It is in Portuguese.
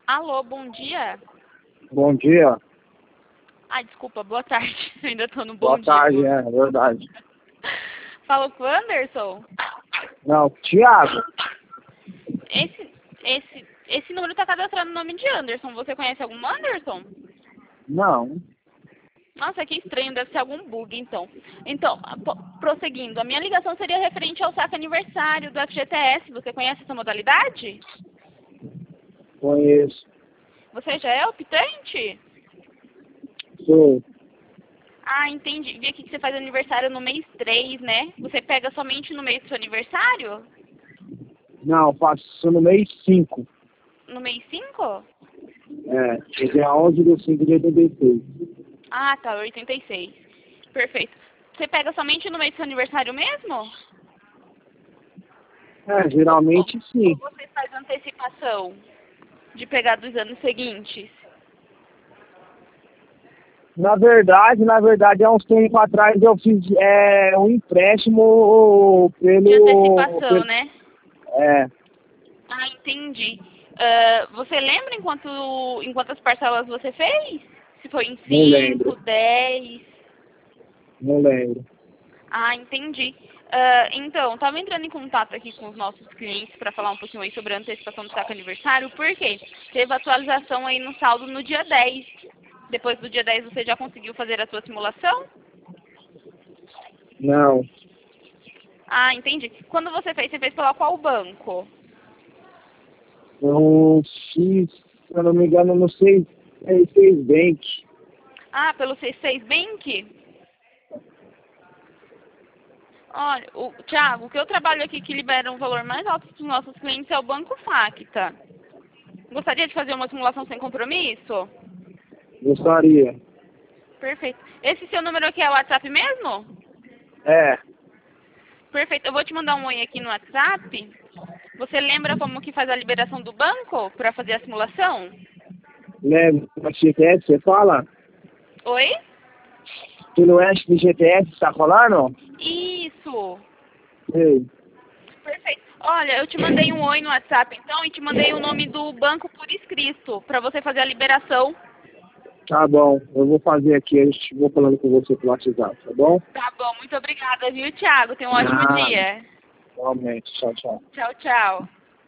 Alô, bom dia. Bom dia. Ai, desculpa, boa tarde. Eu ainda tô no bom Boa dia. tarde, é verdade. Falou com o Anderson? Não, Thiago. Esse número tá cadastrado no nome de Anderson. Você conhece algum Anderson? Não. Nossa, que estranho, deve ser algum bug, então. Então, prosseguindo, a minha ligação seria referente ao saque aniversário do FGTS. Você conhece essa modalidade? Conheço. Você já é optante? Sou. Ah, entendi. Vi aqui que você faz aniversário no mês 3, né? Você pega somente no mês do seu aniversário? Não, faço no mês 5. No mês 5? É, dia 11 de 5 de 86. Ah, tá, 86. Perfeito. Você pega somente no mês do seu aniversário mesmo? É, Ou geralmente sim. você faz antecipação de pegar dos anos seguintes? Na verdade, há uns tempos atrás eu fiz um empréstimo De antecipação, né? É, Ah, entendi. Você lembra em quantas parcelas você fez? Se foi em não 5, lembro. 10? Não lembro. Ah, entendi. Então, estava entrando em contato aqui com os nossos clientes para falar um pouquinho aí sobre a antecipação do saque aniversário, porque teve atualização aí no saldo no dia 10. Depois do dia 10 você já conseguiu fazer a sua simulação? Não. Ah, entendi. Quando você fez pela qual banco? Eu fiz, se eu não me engano, no 6 Bank. Ah, pelo C6 Bank? Olha, Thiago, o que eu trabalho aqui que libera um valor mais alto para os nossos clientes é o Banco Facta. Gostaria de fazer uma simulação sem compromisso? Gostaria. Perfeito. Esse seu número aqui é o WhatsApp mesmo? É, Perfeito. Eu vou te mandar um oi aqui no WhatsApp. Você lembra como que faz a liberação do banco para fazer a simulação? lembra do GTS, você fala? Oi? Pelo Oeste do GTS, tá falando? Isso. Sei. Perfeito. Olha, eu te mandei um oi no WhatsApp então e te mandei o nome do banco por escrito para você fazer a liberação. Tá bom, eu vou fazer aqui, eu vou falando com você pelo WhatsApp, tá bom? Tá bom, muito obrigada, viu, Thiago? Tenha um ótimo Ah, dia. realmente, tchau, tchau. Tchau, tchau.